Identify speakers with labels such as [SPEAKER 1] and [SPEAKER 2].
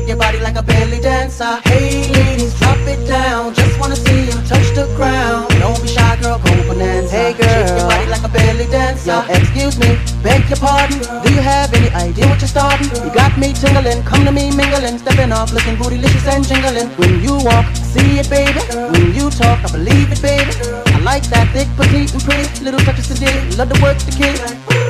[SPEAKER 1] your body like a belly dancer. Hey ladies, drop it down, just wanna see you touch the ground. Don't be shy, girl, go bonanza. Hey girl, shake your body like a belly dancer. Yo, excuse me, beg your pardon. Do you have any idea what you're starting? You got me tingling, come to me mingling, stepping off, looking bootylicious and jingling. When you walk, see it, baby. When you talk, I believe it, baby. I like that thick, petite, and pretty, little touches to dig. Love to work the kid.